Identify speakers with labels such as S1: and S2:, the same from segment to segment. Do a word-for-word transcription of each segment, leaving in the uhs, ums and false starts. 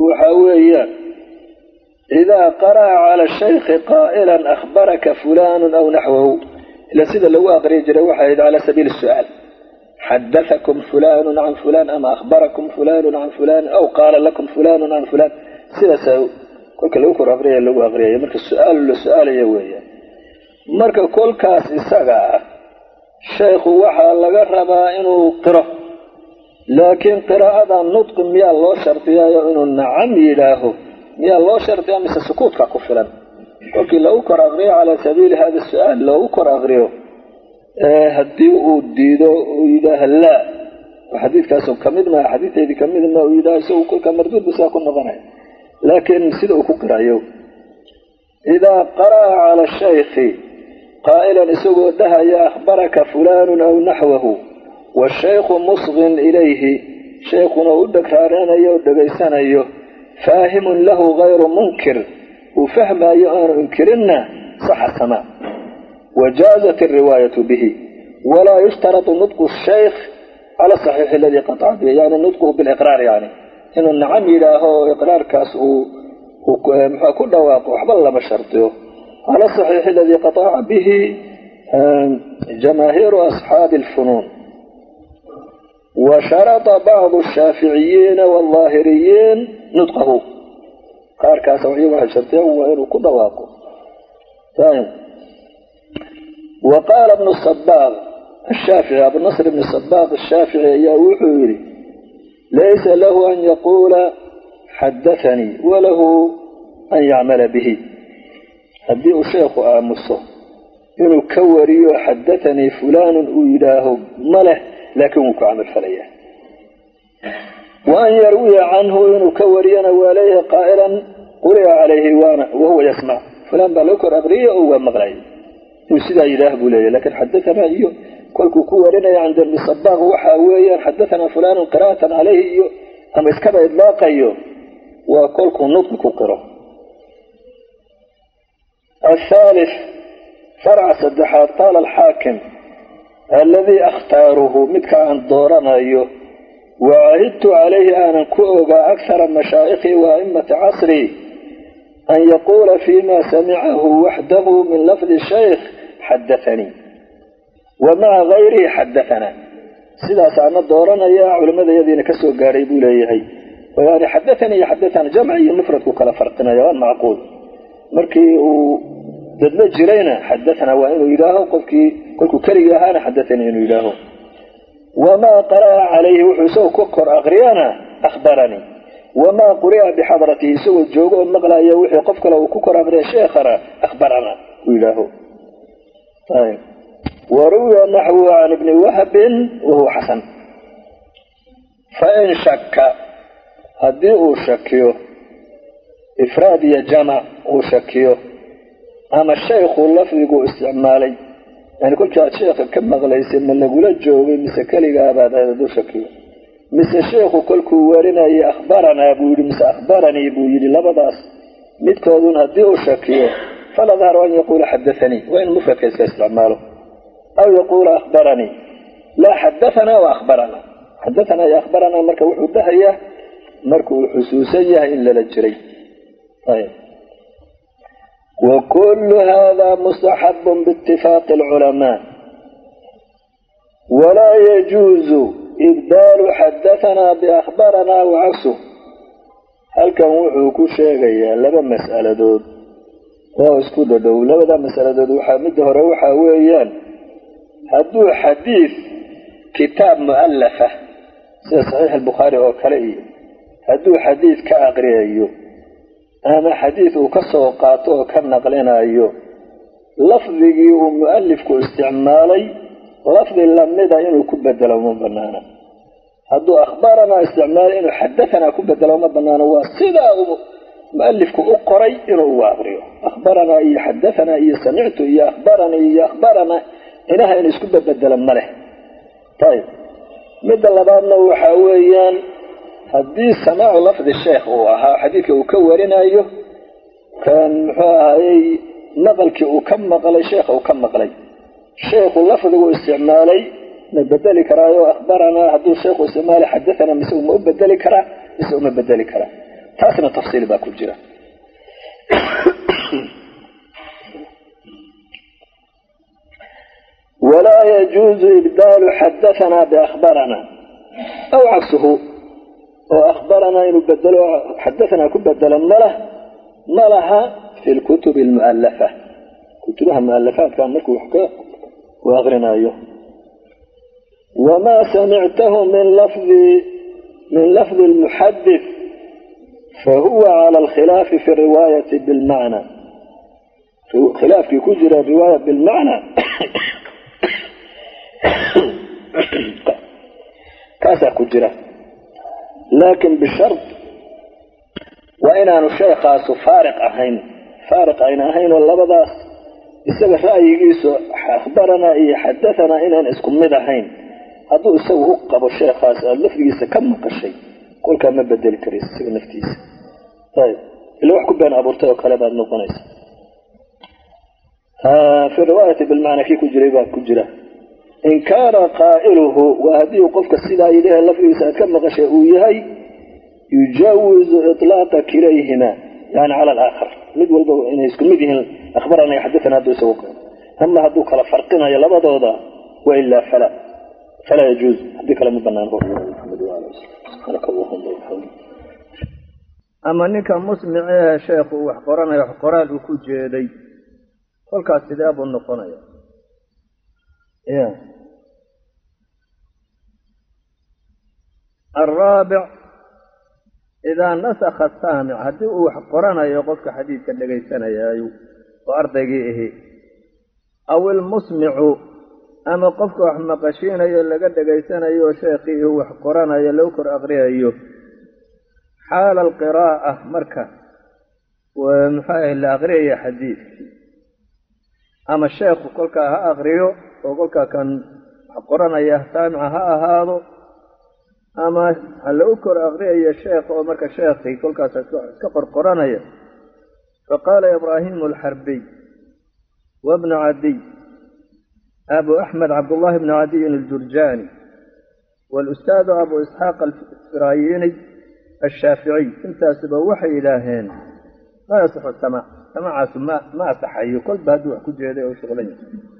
S1: وحاوية إذا قرأ على الشيخ قائلا أخبرك فلان أو نحوه إلى سيدة لو أقري جروحة على سبيل السؤال حدثكم فلان عن فلان أم أخبركم فلان عن فلان أو قال لكم فلان عن فلان سيدة سو كل لو كر أقري لو أقري مرك السؤال السؤال يوية مرك كل كاس إسقى الشيخ وحى لقرب إنه قرأ لكن قراءة النطق ميا الله شرطيا إنه نعم إلهه ميا الله شرطيا مثل سكوت كفلا ولكن لو كر أغري على سبيل هذا السؤال لو كر أغريه هديه الديده وإله لا وحديث كاسو كمد ما حديث هذه كمد ما وإله سو كل كمردود بس أكون نظنه لكن سيده كقرأ يوم إذا قرأ على الشيخ قائلا اسوء ده يا أخبرك فلان أو نحوه والشيخ مصغ إليه شيخنا ودك هارانا يودك إيسانا أيه فاهم له غير منكر وفهم أيه انكرنا صح السماء وجازت الرواية به ولا يشترط نطق الشيخ على الصحيح الذي قطع به يعني نطقه بالإقرار يعني إنه النعم إله إقرار كاس وكل واقع حب الله بشرطه على الصحيح الذي قطع به جماهير أصحاب الفنون وشرط بعض الشافعيين والظاهريين نطقه قال كاسوعي واحد شرطه وإنه كل واقع ثاني وقال ابن الصباغ الشافعي أبو النصر بن الصباغ الشافعي يا وحوري ليس له أن يقول حدثني وله أن يعمل به هديه الشيخ آمسه إنه كوري حدثني فلان وإله مله لكن كعمل فليه وأن يروي عنه إنه كورينا وليه قائلا قرئ عليه وانا وهو يسمع فلان بلوكر أغريه أو مغري وسيدا إله بوليه لكن حدثنا إيه كل كورينا عند الصباغ وحاويا حدثنا فلان قراءة عليه إيه أما إسكب إطلاق إيه وكل نطق قراءة. الثالث فرع سدحات قال الحاكم الذي اختاره متك عن دورنا أيه وعهدت عليه أن كوغا أكثر المشايخ وأئمة عصري أن يقول فيما سمعه وحده من لفظ الشيخ حدثني ومع غيره حدثنا سيدا سعنا دورنا يا علماء الذين كسوا قاربوا ليه ويعني حدثني حدثنا جمعي مفرد وكلا فرقنا يوان معقول مركي وددنا جرينا حدثنا وإنه إلهه قلت كريه أنا حدثني إنه إلهه وما قرأ عليه وحسوه ككر أغريانا أخبرني وما قرأ بحضرته سوى الجوغ والمغلى يوحي قفك لو ككر أغريا شيخنا أخبرنا وإلهه طيب وروي نحو عن ابن وهب وهو حسن فإن شك هدئوا شكيه إفراد يجمع وشكيه أما الشيخ اللفظ يقول استعمالي يعني كل شيخ كم مغليس من نقول الجوغي مسكلي قابات هذا دو شكيه مس الشيخ كل كوارنا أخبرنا أبويل مس أخبرني أبويل لبضاس متكودون هدئوا شكيه فلا ظهر أن يقول حدثني وإن مفرد كيس استعماله أو يقول أخبرني لا حدثنا وأخبرنا حدثنا يا أخبرنا مركو وحدها مركو حسوسية إلا للجري طيب وكل هذا مستحب باتفاق العلماء ولا يجوز إبدال حدثنا بأخبرنا وعكسه هل كان وحوكو شيئا لما مسألة دود واسكود دود لما مسألة دود وحامده روحا ويان هدو حديث كتاب مؤلفة صحيح البخاري وكالئي هدو حديث كأغري أيو أما حديث وكسو قاطوه كم نقلنا أيو لفظي ومؤلف كو استعمالي لفظ اللمدة إنه كبدل ومن بنانا هدو أخبارنا استعمالي إنه حدثنا كبدل ومن بنانا وصدا مؤلف كو أقري إنه أغريه أخبرنا إيه حدثنا إيه سمعت إيه أخبرنا إيه أخبرنا إنها إن اسكو بدل مله طيب مد اللبادنا وحاويان هدي سماع لفظ الشيخ وها حديثك وكورنا أيه كان هاي نقلك وكم مقلي الشيخ وكم مقلي الشيخ لفظ واستعمالي نبدل كرا أخبرنا هدو الشيخ واستعمالي حدثنا مسوي مبدل كرا مسوي مبدل كرا taasna tafsiil baa ku jira. ولا يجوز إبدال حدثنا بأخبرنا أو عكسه، وأخبرنا إن بدلوا حدثنا كبدلا مله ملها في الكتب المؤلفة، كتبها المؤلفات كان نكو حكاء وأغرنا أيوه. وما سمعته من لفظ من لفظ المحدث فهو على الخلاف في الرواية بالمعنى، خلاف في كجر الرواية بالمعنى كاسا كجرة، لكن بشرط وإن أنا الشيخ فارق أهين فارق أين أهين ولا بضاس يسوي رأي يقيسو أخبرنا إيه حدثنا إن أنا اسكم مدى أهين هذا يسوي أقب الشيخ اللفظ يسا كم كالشيء كل كان مبدل كريس سوي نفتيس. طيب اللي وحكم بين أبورتي وكلابات نقنيس في الرواية بالمعنى كي كجريبا كجرة إن كان قائله وهذه قفك السيدة إليها اللفظ يسا كم غشئويهي يجوز إطلاق كليهما يعني على الآخر مد والبو إن يسكن مدهن أخبرنا يحدثنا هذا سوق، أما هذوك على فرقنا يلا بضوضا وإلا فلا فلا يجوز. هذه كلام بنان هو محمد وعلى سبحانك اللهم وبحمدك.
S2: أما نك مسمع شيخ وحقرنا يحقران وكجيدي كل كاتداب النقنية يا الرابع إذا نسخ السامع هدي وحقرنا يقفك حديث كاللغي سنة يايو وأرضيه أو المسمع أما قفك وحمقشين يلقى لغي سنة يو شيخي وحقرنا يلوكر أغريه حال القراءة مركة ومحايل الأغريه حديث أما الشيخ قلك ها أغريه وقلك كان حقرنا يهتامع ها هذا أما الأكر أغريه الشيخ ومركة شيخي قلك سكفر قرانيا. فقال إبراهيم الحربي وابن عدي أبو أحمد عبد الله بن عدي الجرجاني والأستاذ أبو إسحاق الفراييني الشافعي انت سبوحي إلهين لا يصح السماع سماع ما ما صحي كل بهدوء كل هذا وشغلين.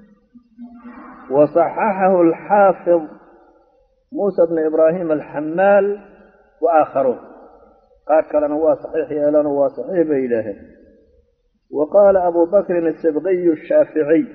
S2: وصححه الحافظ موسى بن إبراهيم الحمال وآخرون قال كلام هو صحيح يا لنا هو صحيح بإلهين. وقال أبو بكر السبغي الشافعي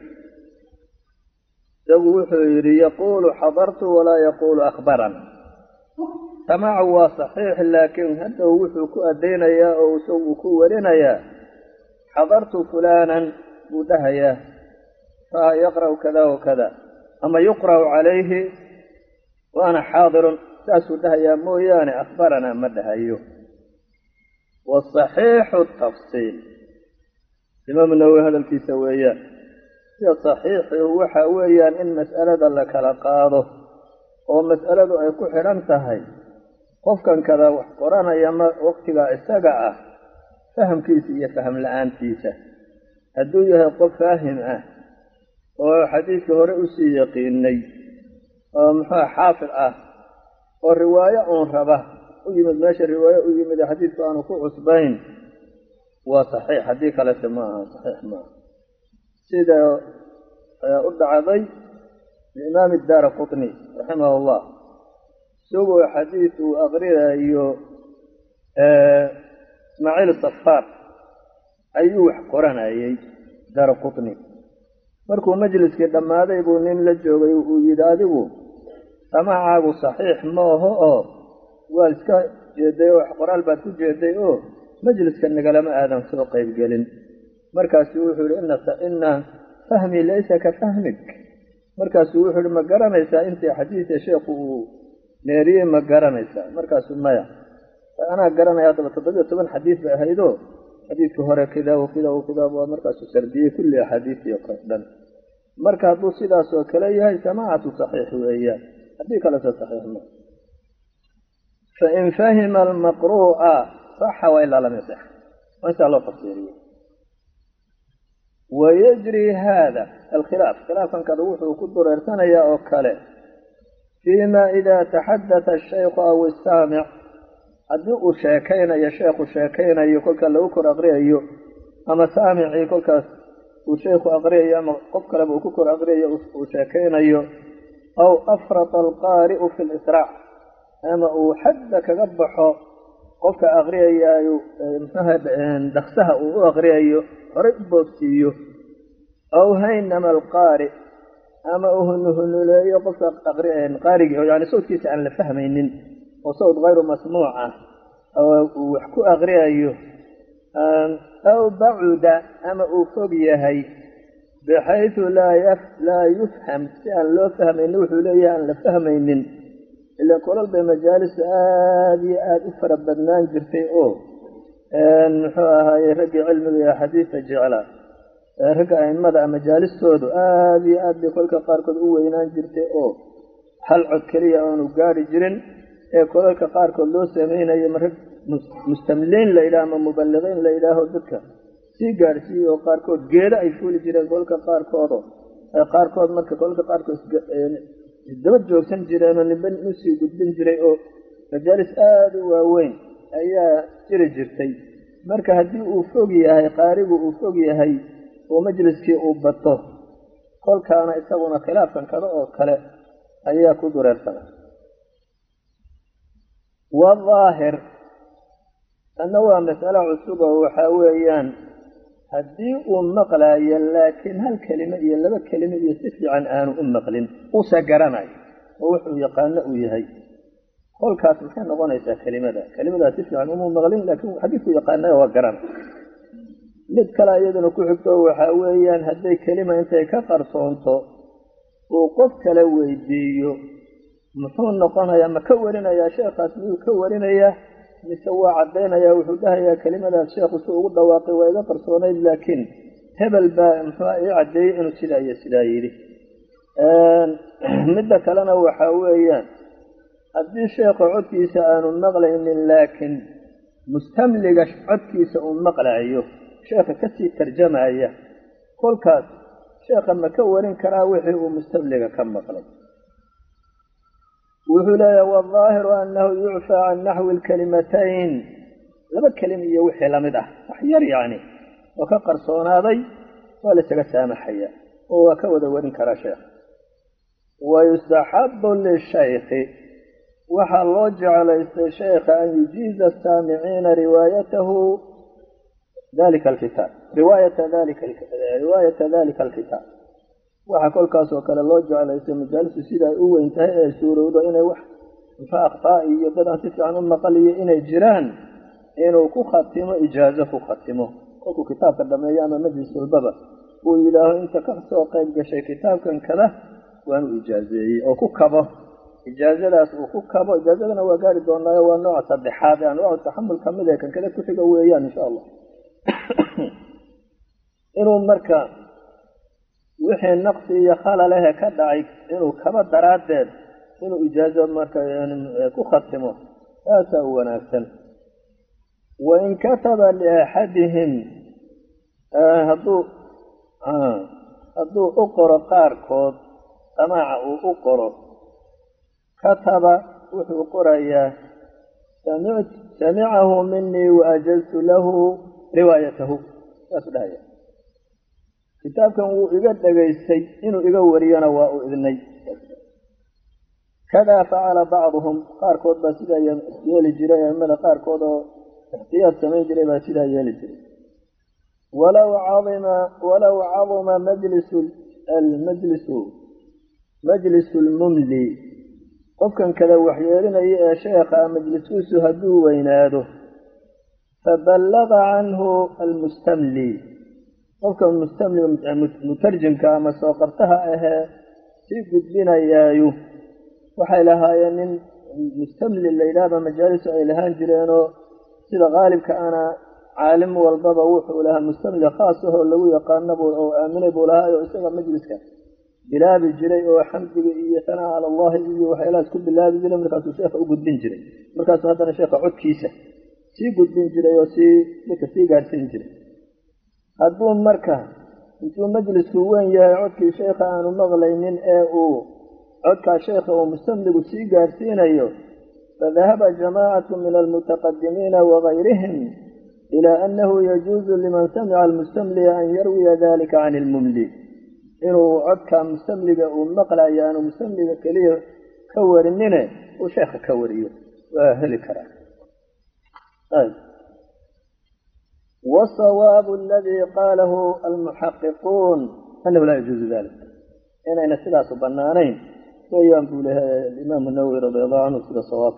S2: يقول حضرت ولا يقول أخبرنا، سماعه صحيح لكن هذا وحوك أدينا يا أو سوك ولنا يا حضرت فلانا بدهيا فيقرأ كذا وكذا، أما يقرأ عليه وأنا حاضر تاسو دهيا موياني أخبرنا مدهيو. والصحيح التفصيل إمام النووي هذا الكيسوية يا صحيح هو حويا إن مسألة لك لقاضه ومسألة أي كحران تهي qofkan kada wax qoranaya ma waqtiga isaga ah fahamkiisa iyo faham la'aantiisa hadduu yahay qof faahim ah oo xadiiska hore u sii yaqiinay oo muxuu xaafid ah oo riwaayo oo raba u yimid meesha riwaayo u yimid xadiisku aanu ku cusbayn waa saxiix haddii kale ma aha saxiix ma sida u dhacday imaam ad-Darqutni rahimahullah سوى حديث أغريها أيو إسماعيل الصفار أيوح قرآن أيي دار قطني مركو مجلس كده ما هذا يقولين لجوا ويدادوا سماعه صحيح ما هو والسكا جدي وقرآن باتو جدي أو مجلس كان قال ما آدم سوق يبقلن مركز يقول إن إن فهمي ليس كفهمك مركز يقول ما قرأنا إذا أنت حديث يا شيخ نيريه ما قرانيسا مركز مايا انا قرانيا هذا تضبط طبعا حديث هيدو حديث كهره كذا وكذا وكذا ومركز سرديه كل حديث يقدم مركز دو سداس او كلا يحيى سماعه صحيح وهي هذيك لا صحيح ما فان فهم المقروء صح والا لم يصح وان شاء الله تفسيريه. ويجري هذا الخلاف خلافا كروح وكدر ارتنيا او كلا فيما إذا تحدث الشيخ أو السامع haddii uu sheekaynayo sheekhu sheekaynayo kolkaa lagu kor aqriyayo ama saamicii kolkaas uu sheekhu aqriyayo ama qof kaleba uu ku kor aqriyayo uu sheekaynayo aw afrata alqaari'u fi lisraac ama uu xadda kaga baxo qofka aqriyayaayo muxuaha dhaqsaha uu u aqriyayo horay u boogsiiyo aw haynama alqaari ama uu hunuhunuleeyo qofka qaarigii oo yani sawdkiisa aan la fahmaynin oo sawd hayru masmuuc ah oo uu wax ku aqriyayo aw bacuda ama uu fog yahay bixaytu laa yufham si aan loo fahmaynin wuxuu leeyahay aan la fahmaynin ilaa kolal bay majaalisu aada iyo aada u fara badnaan jirtay oo muxuu ahaaye raggii cilmiga iyo xadiista jeclaa ragga a'immada majaalistoodu aada iyo aad bay kolka qaarkood u weynaan jirtay oo hal cod keliya aanu gaari jirin ee kolalka qaarkood loo samaynayo marag mustamliin la yidhaha ama muballiqiin la yidhaaho dadka sii gaadhsiiye oo qaarkood geeda ay fuuli jireen kolka qaarkoodo qaarkood marka kolka qaarkood isdaba joogsan jireenoo nimba usii gudbin jiray oo majaalis aada u waaweyn ayaa jiri jirtay marka haddii uu fog yahay qaarigu uu fog yahay oo majliskii uu bato kolkaana isaguna khilaafkan kada oo kale ayaa ku dureersana wadaahir tanna waa mas'alo cusub oo waxaa weeyaan haddii uu maqlaayo laakiin hal kelime iyo laba kelime iyo si fiican aanu u maqlin uuse garanayo oo wuxuu yaqaano uu yahay kolkaas maxay noqonaysaa kelimada kelimadaa si fiican umuu maqlin laakiin xadiidku yaqaanaya waa garana mid kale iyaduna ku xigto waxaa weeyaan hadday kelima intay ka qarsoonto uu qof kale weydiiyo muxuu noqonayaa ma ka warinayaa sheekhaas miyuu ka warinayaa mise waa caddaynayaa wuxuu dhahayaa kelimadaas sheekhu si ugu dhawaaqay waa iga qarsoonayd laakiin hebel baa muxua ii caddeeyey inuu sidaa iyo sidaa yidhi midda kalena waxaa weeyaan haddii sheekha codkiisa aanu maqlaynin laakiin mustamliga codkiisa uu maqlayo sheekha kasii tarjamaya kolkaas sheekha ma ka warin karaa wixii uu mustamliga ka maqlay wuxuu leeyahay waaldaahiru annahu yucfaa can naxwi alkalimatayn laba kelim iyo wixii lamid ah wax yar yacni oo ka qarsoonaaday waa la isaga saamaxaya oo waa ka wada warin karaa sheekha wayustaxabu lishaykhi waxaa loo jeclaystay sheekha an yujiiza asaamiciina riwaayatahu dalika alkitaab riwaayata dalika riwaayata dalika alkitaab waxaa kolkaas oo kale loo jeclaystay majaalisu sida ay u weyn tahay ee suurowdo inay wax muxua akhtaa iyo dad aan si fiican u maqaliyo inay jiraan inuu ku khatimo ijaazo ku khatimo kolkuu kitaabka dhameeyo ama majlis walbaba uu yidhaaho inta ka soo qayb gashay kitaabkan kada waanu ijaazeeyey oo ku kabo ijaazadaas uu ku kabo ijaazadana waa gaari doonaayo waa nooc saddexaad ee anwaacu taxamul ka mid ee kan kada ku xiga weeyaan insha allah inuu marka wixii naqsi iyo khalalehe ka dhacay inuu kaba daraaddeed inuu ijaazo marka ku khatimo taasaa u wanaagsan wain kataba liaxadihim hadduu hadduu u qoro qaarkood samaaca uu u qoro kataba wuxuu qorayaa samicahu minii waajaztu lahu riwaayatahu saasuu dhahaya kitaabkan wuu iga dhegaystay inuu iga wariyana waa u idnay kadaa facala bacduhum qaarkood baa sidaa yeeli jiray aimada qaarkood oo ixtiyaad samayn jiray baa sidaa yeeli jiray walaw cadima walaw caduma majlisu almajlisu majlisu lmumli qofkan kada waxyeelinaya ee sheekha majliskiisu hadduu weynaado faballaqa canhu almustamli qofka mustamli mutarjimka ama soo qabtaha ahee sii gudbinayaayu waxay lahaayeen nin mustamli la yidhaahba majaalisu ay lahaan jireenoo sida qaalibka ana caalim walbaba wuxuu lahaa mustamli khaas ahoo lagu yaqaana oo aaminay buu lahaa oo isaga majliska bilaabi jiray oo xamdiga iyo sanaa cala allahi iyo waxyaalahaas ku bilaabi jiray markaasuu sheekha u gudbin jiray markaasuu haddana sheekha codkiisa sii gudbin jiray oo sii dadka sii gaadhsiin jiray hadduu marka intuu majlisku weyn yahay codkii sheekha aanu maqlaynin ee uu codkaa sheekha uu mustamligu sii gaadhsiinayo فذهب جماعة من المتقدمين وغيرهم إلى أنه يجوز لمن سمع المستملي أن يروي ذلك عن المملي إنه عدك مستملي ومقلع يعني مستملي كليه كور النينة وشيخ كوريه وأهل كرام. طيب والصواب الذي قاله المحققون أنه لا يجوز ذلك. هنا إن الثلاث بنانين وينبو لها الإمام النووي رضي الله عنه في الصواب.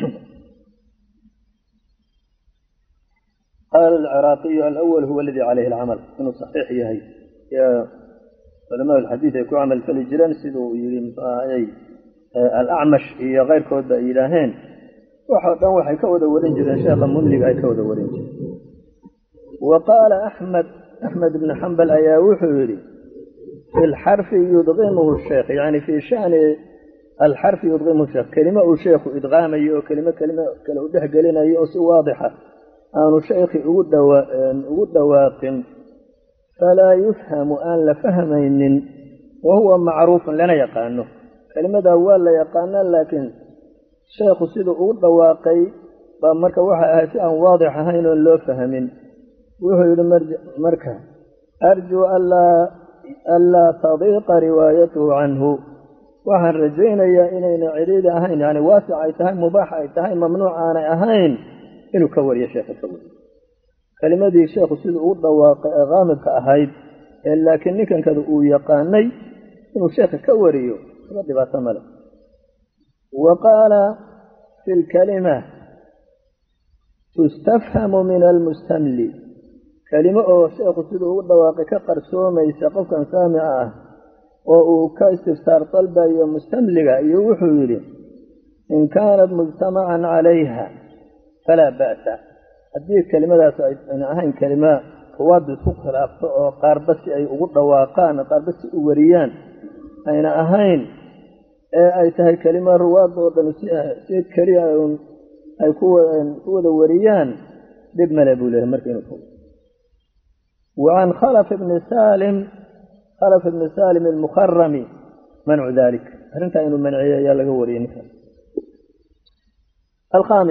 S2: قال العراقي الأول هو الذي عليه العمل إنه صحيح يهي يا علماء الحديث يكون عمل فالجيران سيدو أي الأعمش هي غير كود إلهين وحدًا وحي كود ورنجل شيخا مملك أي كود ورنجل. وقال أحمد أحمد بن حنبل أياوحوري في الحرف يدغمه الشيخ يعني في شأن الحرف يدغمه الشيخ كلمة الشيخ إدغامي وكلمة كلمة كلمة دحق لنا يؤسي واضحة أن الشيخ أود واق فلا يفهم أن لفهمين وهو معروف لنا يقانه كلمة أول لا يقانا لكن الشيخ سيد أود واقي بمركة وحا أهتي أن واضحة هين لو فهمين وهو مركة أرجو ألا ألا تضيق روايته عنه وحن رجينا يا إنينا عريد أهين يعني واسع أيتهين مباح أيتهين ممنوع أنا أهين إنه كور يا شيخ الكور كلمة دي الشيخ سيد أود واقع غامض كأهيد لكن كان كذو يقاني إنه الشيخ كوريو رضي الله عنه. وقال في الكلمة تستفهم من المستملي كلمة أو شيخ سيد أود واقع كقرسوم يسقف كان سامعه وكاستفسار طلبة مستملقة يوحي إن كانت مجتمعا عليها فلا بأس. هذه الكلمة لا أهين كلمة فواد الفقه قاربس أي أغض واقان قاربس أوريان أين أهين أي تهي كلمة رواد سيد كريا أي قوة أوريان بما لبو له مركين فوق. وعن خلف بن سالم خلف بن سالم المخرمي منع ذلك أنت إنه منعي يا لغورين. الخامس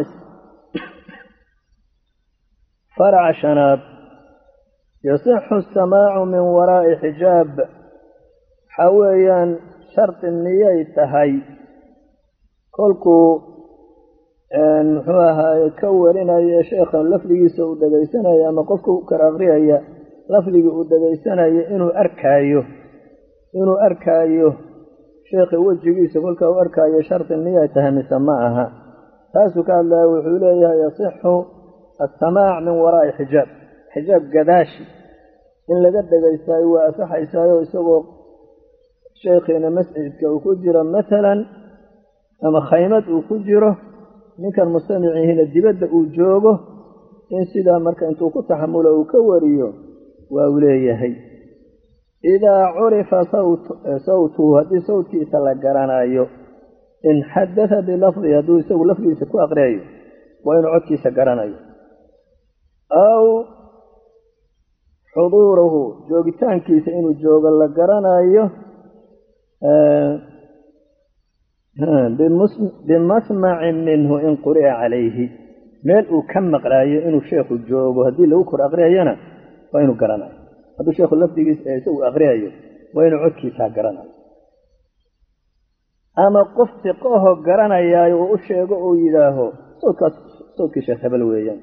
S2: فرع شناب يصح السماع من وراء حجاب حويا شرط النية تهي كلكو نحوها يكورنا يا شيخ لفلي سود دغيسنا يا مقفكو كراغريا لفلي ود دغيسنا انو اركايو انو اركايو شيخ وجهيسا كلكو اركايو شرط النية تهي سماعها تاسو قال له وحوليها يصح السماع من وراء حجاب حجاب قداشي إن لقد دقيساي وأصحيساي ويسوق شيخنا مسجد وكجرا مثلا أما خيمة وكجره من كان مستمعي هنا الدبد وجوبه إن سيدا مركا أنتو كتحمله وكوريه وأوليه إذا عرف صوت صوته هذه صوتي تلقرانا أيو إن حدث بلفظ يدو يسوق لفظ يسكو أقرأيه وإن عدك سقرانا أيو أو حضوره جوغتان كيس إنو جوغ اللقرانا أيو بمسمع منه إن قرئ عليه ملء كم مقرأيه إنو شيخ الجوغ وهذه لو كر أقرأينا وإنو قرانا هذا شيخ اللفظ يسوق أقرأيه وإن عدك سقرانا أما قفت قوه قرانا يا وأشيغ أويلاه صوت صوت شيخ بلويان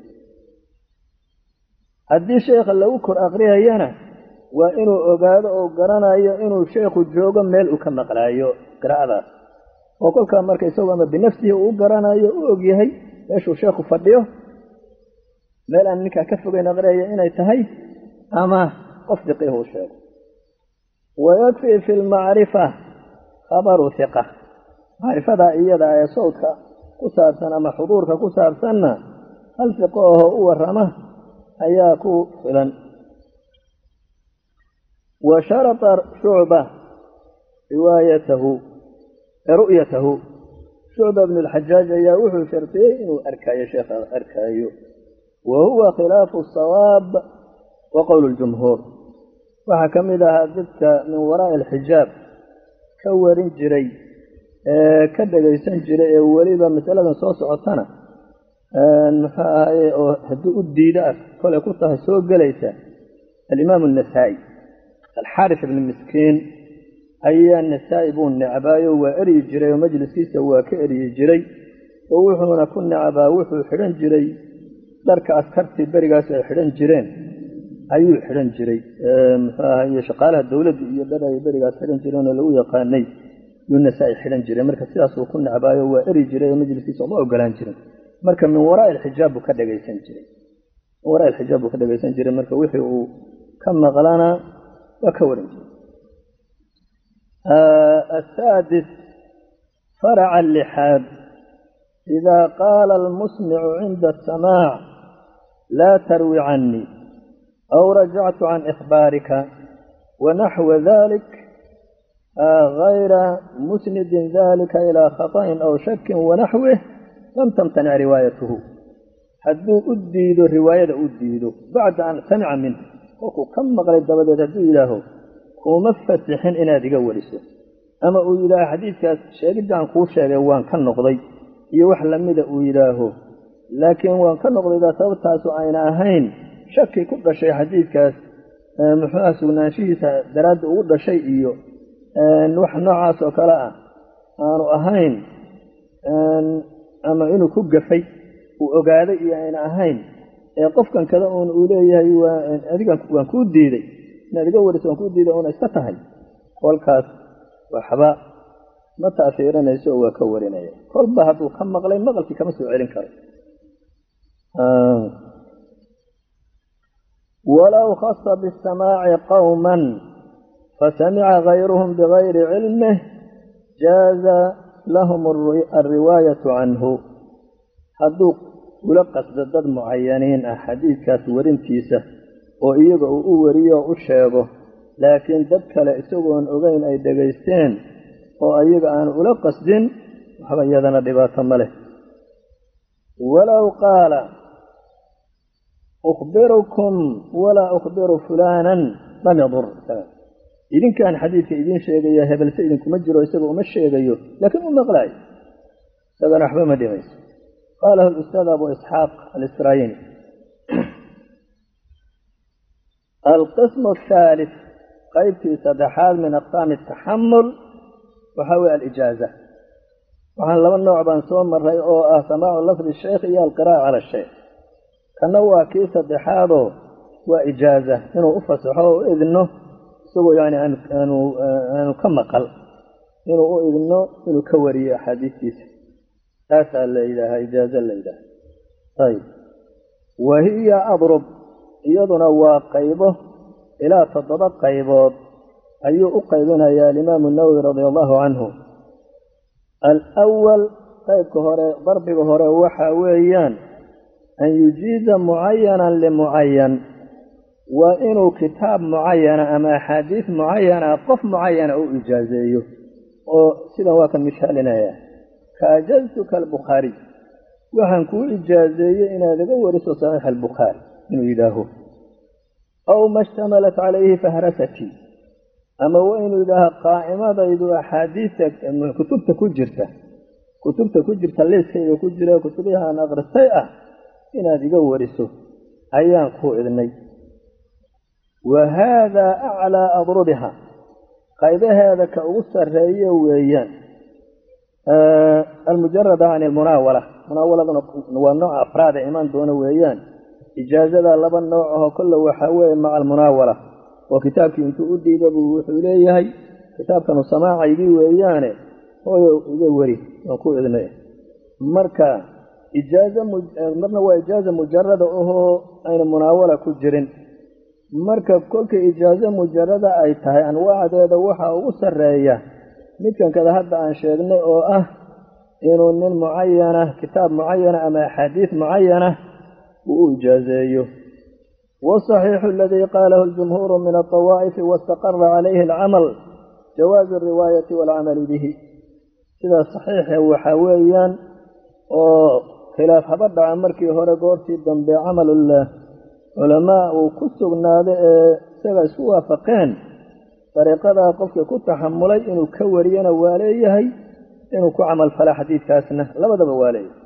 S2: هذه شيخ لو كر أقرأينا وإنه أقاد أو قرانا إنه شيخ الجوغ ميل وكم قرايه قراءة وكل كان مركز يسوى بنفسه وقرانا يوجيه إيش الشيخ فديه ميل أنك كف بين قرايه إنه يتهي أما قصدقه الشيخ. ويكفي في المعرفة خبر ثقة معرفة دائية دائية صوتك كسار سنة ما حضورك كسار سنة هل ثقه هو الرمه أياكو فلان. وشرط شعبة روايته رؤيته شعبة بن الحجاج يوحي شرطين وأركاي شيخ أركاي وهو خلاف الصواب وقول الجمهور. وحكم إذا هددت من وراء الحجاب كور جري ka dhagaysan jiray ee weliba masaladan soo socotana muxuu ahaye oo haddii u diida ah kole ku tahay soo gelaysa alimaamu annasaa'i alxaaris ibni miskiin ayaa nasaa'i buu necbaayo waa eryi jiray oo majliskiisa waa ka eryi jiray oo wuxuuna ku necbaa wuxuu xidhan jiray dharka askartii berigaas ay xidhan jireen ayuu xidhan jiray muxuu ahaye shaqaalaha dowladda iyo dhar ay berigaas xidhan jireen oo lagu yaqaanay yuu nasaa'i xidhan jiray marka sidaasuu ku necbaayo waa eryi jiray oo majliskiisa uma ogolaan jirin marka min waraa'i alxijaab buu ka dhagaysan jiray min waraa'i alxijaab buu ka dhagaysan jiray marka wixii uu ka maqlana waa ka waran jiray السادس فرع اللحاد إذا قال المسمع عند السماع لا تروي عني أو رجعت عن إخبارك ونحو ذلك غير مسند ذلك إلى خطأ أو شك ونحوه لم تمتنع روايته حدو أديد الرواية أديد بعد أن سمع منه وكو كم مغلق دبدا تدو إله ومفتحين إنا دي قوليسه أما أولا حديث شاكد عن قوشة وان كان نقضي يوح لمدى أوله لكن وان كان نقضي إذا ثبتها سعين أهين شكي كل شيء حديث كاس محاس وناشيه دراد أود شيء نوح نعاس وكلاء أنا أهين أما إنه كبقى في وأقادي يعني أهين قفكا كذا أن أوليه وأذيكا وان كود ديدي نادي قوليس وان كود ديدي وان استطهي والكاس وحباء ما تأثيرنا يسوى كورنا كل بهذا كم مغلين مغلتي كم سوء علم كرم آه. ولو خص بالسماع قوما فسمع غيرهم بغير علمه جاز لهم الرواية عنه حدوق ولقص ضد معينين أحاديث كاتورين تيسة وإيقوا أوريا أشابه لكن دبك لأسوغن أغين أي دقيستين وأيق أن أولا قصدين وحبا يدنا دباتا مله ولو قال أخبركم ولا أخبر فلانا لم يضر إذن كان حديث إذن شيء يا هبل سيدن كمجر ويسوغ ومشي يغيو لكن أم مغلاي سبنا أحبا مدينيس قاله الأستاذ أبو إسحاق الإسرائيلي القسم الثالث قيبتي صدحات من أقسام التحمل وحوي الإجازة وحن لما النوع بانسوم مرة أو سماع لفظ الشيخ هي القراءة على الشيخ كنوع كي صدحاته وإجازة إنه أفسحه إذنه سوى يعني أنه, أنه, أنه كم قل إنه إذنه إنه كوري حديثيس أسأل لإله إجازة لإله طيب وهي أضرب يضنا وقيبه إلى تضرب قيبات أي أقيبنا يا الإمام النووي رضي الله عنه الأول قيب كهراء ضرب كهراء وحاويان أن يجيز معينا لمعين وإنه كتاب معين أما حديث معين قف معين أو إجازيه وسيدا واكا مثالنا يا كأجزتك البخاري وهنكو إجازيه إنا لقورس صحيح البخاري إنه إلهه أو ما اشتملت عليه فهرستي أما وإن إذا قائمة ضيد أحاديثك كتبت كجرته كتبت كجرته ليس كي كجرة كتبها نغر السيئة إن هذه قورسه أيان قو إذني وهذا أعلى أضربها قيد هذا كأوسر رأيه ويان آه المجرد عن المناولة مناولة ونوع أفراد إيمان دون ويان إجازة لبن نوعها كله وحاوي مع المناولة وكتابك انتو أدي بابو وحوليه كتابك نصماع يجي ويانه هو يوري ونقول إذنه مركا إجازة مج... مرنا وإجازة مجردة أهو أين مناولة كجرين مركا كلك إجازة مجردة أي تهي أنواع ذا وحا وسر رأيه مثل كذا هذا عن شيخنا أو أه إنه معينة كتاب معينة أما حديث معينة وإجازيه والصحيح الذي قاله الجمهور من الطوائف واستقر عليه العمل جواز الرواية والعمل به إذا صحيح وحويا وخلاف حبض عن مركي هرقورتي الدم بعمل الله علماء وكسقنا سغى سوى فقين طريقة قفك كنت حملي إنه كورينا واليه inuu ku camal fala xadiidkaasna labadaba waa leeyahay.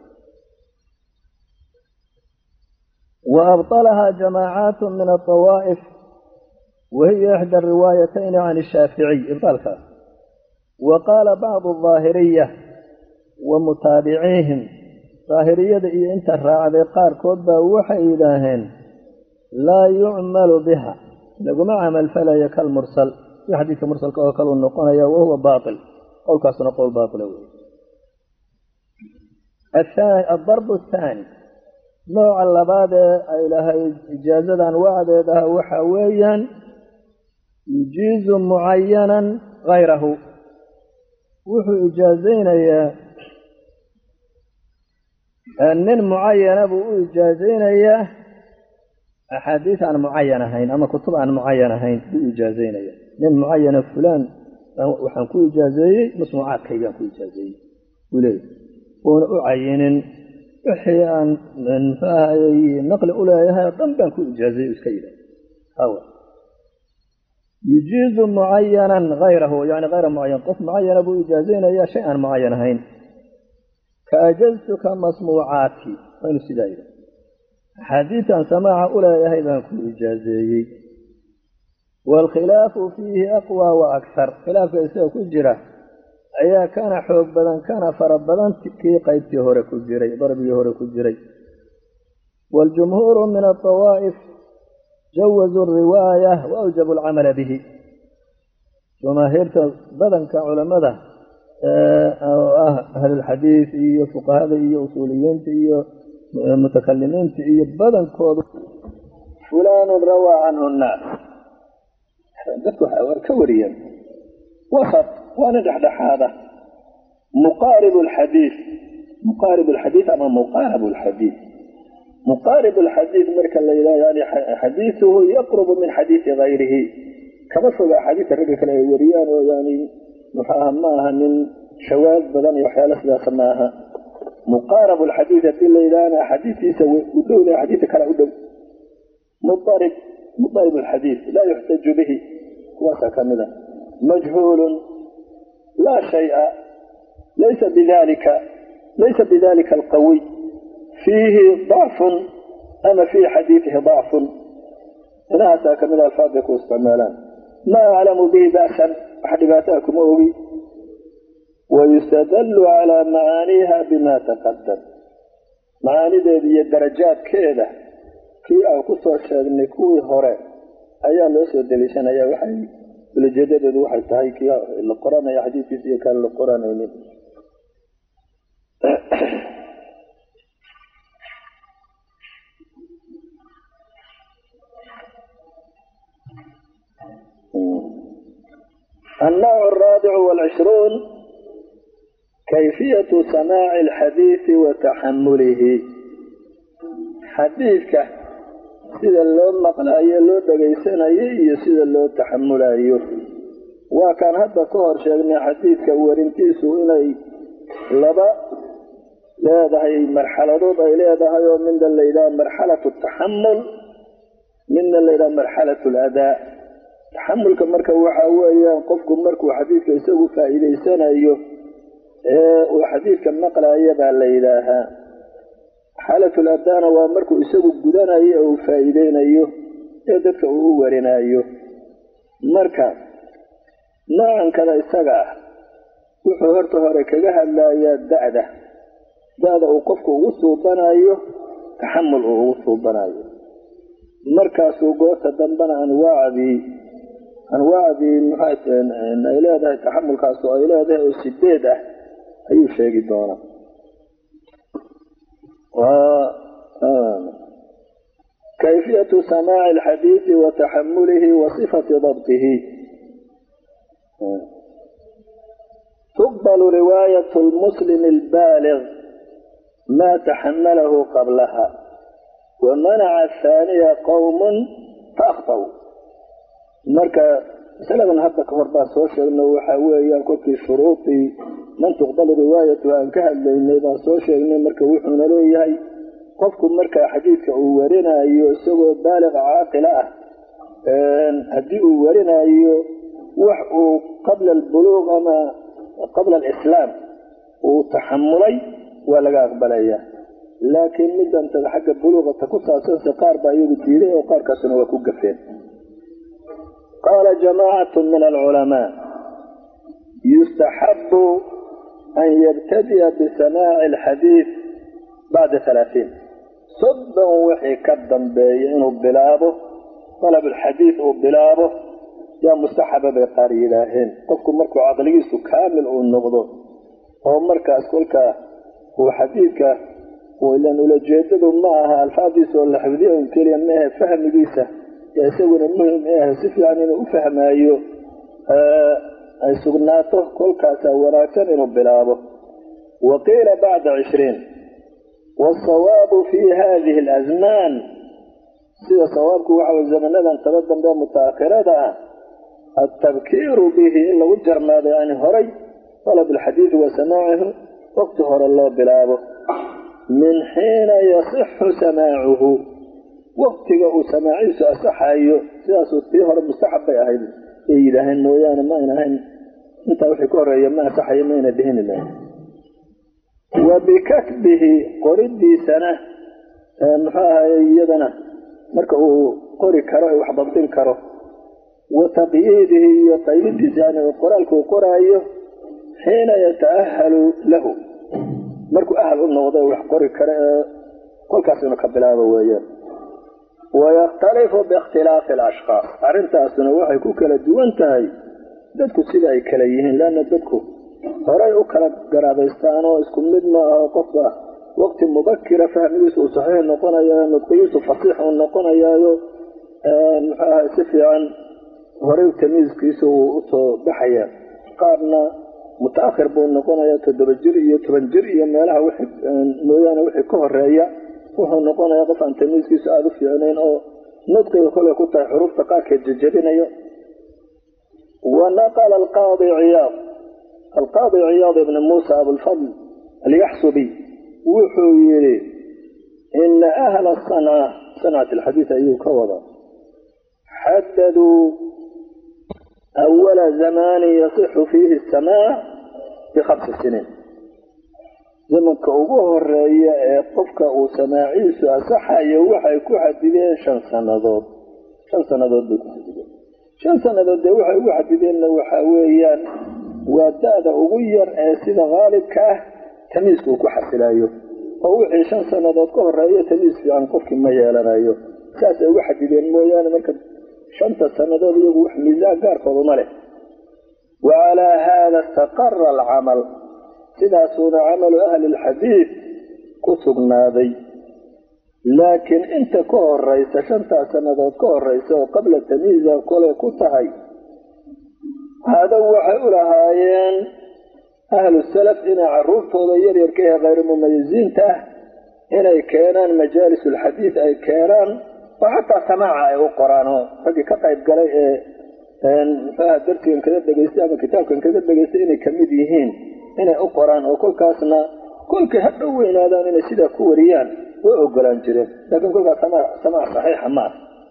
S2: wa abطalahaa jamaacaat min aطawaa'if wahiya ixda ariwaayatayn can الshaaficiy ibطaalkaas. wa qaala bacdu الظaahiriya wa mutaabiciihim daahiriyada iyo inta raacday qaarkood baa waxay yidhaaheen laa yucmalu biha laguma camal falayo kalmursal si xadiidka mursalka oo kale u noqonaya wahuwa baail qowlkaasuna qowl baatila wey. adarbu athaani nooca labaad ee ay lahayd ijaazadan wacdeed ah waxa weeyaan yujiizu mucayanan gayrahu wuxuu ijaazaynayaa nin mucayana buu u ijaazaynayaa axaadiis aan mucayan ahayn ama kutub aan mucayan ahayn buu ijaazaynaya. nin mucayana fulaan waxaan ku ijaazeeyey masmuucaadkaygaan ku ijaazeeyey buu leeyahy uuna u cayinin wixii aan muxuu ahayey naqli u leeyahay oo dhan baan ku ijaazeeyey iska yidhaah hawa yujiizu mucayanan hayrahu yani hayra mucayan qof mucayana buu ijaazaynaya shay aan mucayan ahayn ka ajaztuka masmuucaati waynu sidaa yidhaah axaadiisaan samaaca u leeyahay baan ku ijaazeeyey. waalkhilaafu fiihi aqwى wa akhar khilaafka isaga ku jira ayaa kana xoog badan kana fara badan kii qaybtii hore ku jiray darbigii hore ku jiray. waاljumhuuru min aطawaa'if jawazuu الriwaayة waawjabu اlcamala bihi. jamaahiirta badanka culamada oo ah ahlulxadiid iyo fuqahada iyo usuuliyiinta iyo mutakalimiinta iyo badankoodu fulaanu rawaa canhu nnaas dadku waa ka wariyeen wasat waana dhexdhexaada muqaaribu alxadiid muqaaribu alxadiid ama muqaarabu alxadiid muqaaribu alxadiid marka la yidhaha yani xadiiduhu yaqrubu min xadiidi gayrihi kama foga axaadiista ragga kale ay wariyaan oo yani muxuaha ma aha nin shawaad badan iyo waxyaala sidaasa ma aha. muqaarabu alxadiid haddii la yidhahana xadiidkiisa u dhowna xadiidka kale u dhow. muarib muarib alxadiid laa yuxtaju bihi kuwaasaa ka mid a. majhuulun laa shaya laysa bidalika laysa bidalika alqawiy fiihi dacfun ama fii xadiidihi dacfun inahaasaa ka mid a alfaadbay ku isticmaalaan. maa aclamu bihi ba'san wax dhibaataa kuma ogi. wayustadallu calaa macaaniiha bima taqadam macaanideeda iyo darajaadkeeda kii aan ku soo sheegnay kuwii hore ayaa loo soo deliishanaya. waxay ulajeedadeedu waxay tahay kii la qoranayo xadiidkiisa iyo kaan la qoranaynin. النوع الرابع والعشرون كيفية سماع الحديث وتحمله. حديثك sida loo maqlaayo loo dhegaysanayo iyo sida loo taxamulayo. waa kaan hadda ka hor sheegnay xadiidka warintiisu inay laba leedahay marxaladood ay leedahay oo midna la yidhaha marxalatu taxamul midna la yidhaha marxalatu ladaa. taxamulka marka waxaa weeyaan qofku markuu xadiidka isagu faa'iidaysanayo ee uu xadiidka maqlaayo baa la yidhaahaa. xaalatu ladaana waa markuu isagu gudanayo oo uu faa'iideynayo ee dadka uu u warinayo. marka noocan kale isaga ah wuxuu horta hore kaga hadlayaa da'da da'da uu qofku ugu suubanayo taxamul uu ugu suubanayo. markaasuu goorta dambana anwaacdii anwaacdii maxaa ay leedahay taxamulkaasu ay leedahay oo sideed ah ayuu sheegi doonaa. كيفية سماع الحديث وتحمله وصفة ضبطه. تقبل رواية المسلم البالغ ما تحمله قبلها ومنع الثانية قوم فأخطأوا. مركا سلما هبا كفربا سوشيال انه وحاوية كوكي شروطي من تقبل روايتها انكهل لان اذا سوشيال مركا وحونا ليهي qofku markaa xadiidka uu warinayo isagoo baaliq caaqil ah haddii uu warinayo wax uu qabla albuluuq ama qabla alislaam
S1: وتحملي ولا أقبلية لكن مدة أنت حق البلوغة تكسر أساس قار بايو بتيري وقار كسنة وكوكفين. قال جماعة من العلماء يستحب أن يبتدئ بسماع الحديث بعد ثلاثين صد وحي كدم بينه بلابه طلب الحديث وبلابه يا مستحب بقاري إلهين قفكم مركو عقليس كامل والنبض هو مركز كلك هو حديثك وإلا أنه لجيدده معها الحديث ولا حفظيه ومكلي أنها فهم بيسه يسوي المهم إيه سفي يعني أنه أفهم أيه أي سغناته كل كاسا وراكن إنه بلابه. وقيل بعد عشرين والصواب في هذه الأزمان سوى صوابك وعوى الزمن أن تردم به متأخرة التبكير به إلا وجر ماذا يعني هري طلب الحديث وسماعه وقت هر الله بلابه من حين يصح سماعه وقت سماعه سأصح أيه سياسة فيه المستحب أهيد إيه لهن ويانا ما ينهن انت وحي كوريا ما صح يمين بهن الله. وبكتبه قردي سنة محاها يدنا مركه قري كره وحضبتين كره وتقييده وطيلته يعني وقرالك وقرأيه حين يتأهل له مركه أهل أنه وضعه وحقري كره كل كاسنا كبلابه وياه. ويختلف باختلاف الأشخاص أرنت أصلا وحي كوكلا دوانتهي dadku sida ay kala yihiin laana dadku horay u kala garaadaystaan oo isku mid ma aha qofka waqti mubakira fahmigiisu saxiix noqonayo nudqiisu fasiix noqonayo ee maxaa si fiican horay tamiiskiisu u soo baxaya qaarna mutaakhir buu noqonayo toddoba jir iyo toban jir iyo meelaha wixii mooyaane wixii ka horeeya wuxuu noqonayaa qof aan tamiiskiisu aad u fiicnayn oo nudqiga kale ku tahay xurufta qaarkeed jajabinayo. ونقل القاضي عياض القاضي عياض بن موسى أبو الفضل اليحسبي وحويري إن أهل الصنعة صنعة الحديث أيوه كوضا حددوا أول زمان يصح فيه السماع بخمس سنين زمن كأبوه الرأي قفك وسماعيس أصحى يوحى يكون حديثين شن سنضاد شن سنضاد بيكون حديثين شن سنة دي waxay ugu xadideen waxa weeyaan waa daada ugu yar ee sida gaalibka ah tamiisku ku xasilayo oo wixii shan sanadood ka horeeyo tamiis fiican qofkii ma yeelanayo saas ay ugu xadideen mooyaane marka shanta sanadood iyagu wax miisaan gaarkooda ma leh. وعلى هذا استقر العمل سida suuna عمل أهل الحديث كسبنادي لكن انت كور رئيس شنطة سنة كور رئيس قبل التمييز كله كتهي هذا هو حول هايين أهل السلف إن عرفت وضير يركيها غير مميزين ته إن كانان مجالس الحديث أي كانان وحتى سماع أي قرآن فدي كتاب قال فهد درسي إن كذب بجلسي أما كتاب كان كذب بجلسي إن كمديهين إن قرآن وكل كاسنا كل كهدوين هذا إن سيدا كوريان وأقولان جرين لكن كل سماع سماع صحيح ما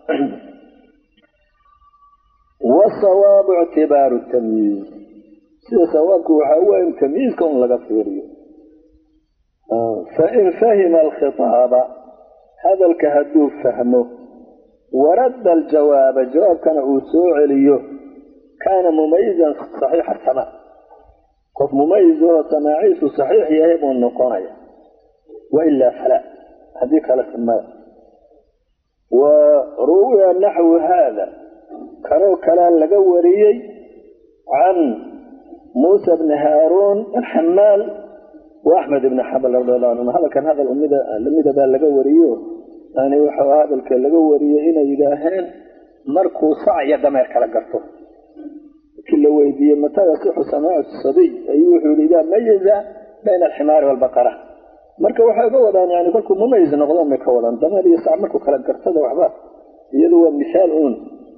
S1: والصواب اعتبار التمييز سيدا صوابك وحاوة تمييز كون لغا فيريو آه. فإن فهم الخطاب هذا الكهدوف فهمه ورد الجواب جواب كان أسوع ليه كان مميزا صحيح السماع قف مميز وسماعيس صحيح يهب النقايا وإلا فلا هذيك على السماء. وروي نحو هذا كانوا كلام لقوريي عن موسى بن هارون الحمال وأحمد بن حنبل رضي الله عنه. هذا كان هذا الأميدة الأميدة بقى لقوريه يعني وحوا هذا الكلام لقوريه إن إلهين مركو صعي دمير كالقرطه كل ويدي متى يصح سماع الصبي أيوه لذا ميز بين الحمار والبقرة marka waxa uga wadaan yani kolku mumayis noqdaan ma ka wadaan dameer iyo sac markuu kala gartada waxba iyadu waa misaal uun.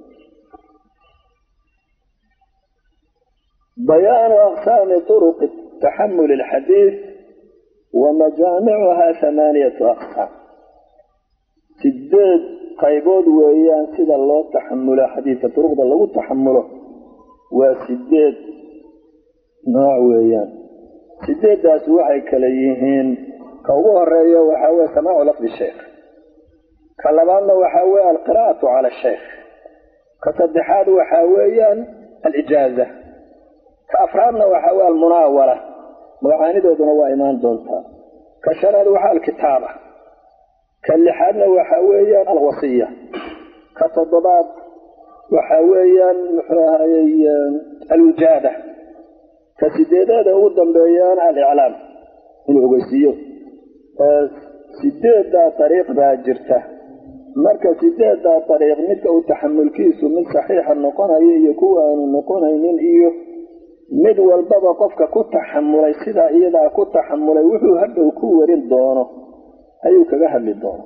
S1: بيان أقسام طرق تحمل الحديث ومجامعها ثمانية أقسام سداد قيبود وإيان سيد الله تحمل حديث طرق الله تحمله وسداد نوع وإيان sideedaas waxay kala yihiin ka ugu horeeyo waxaa weeye samaacu lafdi sheekh, ka labaadna waxaa weeye alqiraa'atu cala asheekh, ka saddexaad waxaa weeyaan alijaaza, ka afraadna waxaa weeye almunaawala, magacaanidooduna waa imaan doontaa, ka shanaad waxaa alkitaaba, ka lixaadna waxaa weeyaan alwasiya, ka toddobaad waxaa weeyaan muxuu ahayey alwijaada, ka sideedaada ugu dambeeyaan aliclaam inuu ogeysiiyo. sideeddaa dariiq baa jirta. marka sideeddaa dariiq midka uu taxamulkiisu mid saxiixa noqonayo iyo kuwa aanu noqonaynin iyo mid walbaba qofka ku taxamulay sidaa iyadaa ku taxamulay wuxuu hadhow ku warin doono ayuu kaga hadli doono.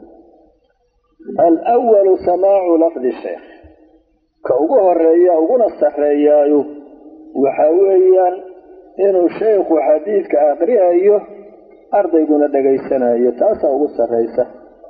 S1: alwalu samaacu lafdi sheekh, ka ugu horeeya uguna sarreeyaayo waxaa weeyaan inuu sheekhu xadiidka aqriyayo ardayguna dhegaysanayo, taasaa ugu sarraysa.